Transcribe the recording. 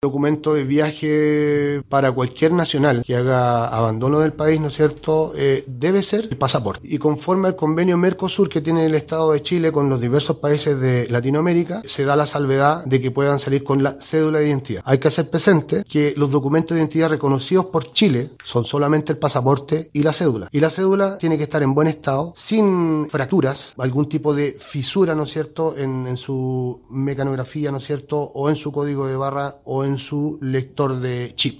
Documento de viaje para cualquier nacional que haga abandono del país, ¿no es cierto?, debe ser el pasaporte. Y conforme al convenio Mercosur que tiene el Estado de Chile con los diversos países de Latinoamérica, se da la salvedad de que puedan salir con la cédula de identidad. Hay que hacer presente que los documentos de identidad reconocidos por Chile son solamente el pasaporte y la cédula. Y la cédula tiene que estar en buen estado, sin fracturas, algún tipo de fisura, ¿no es cierto?, en su mecanografía, ¿no es cierto?, o en su código de barra o en su lector de chip.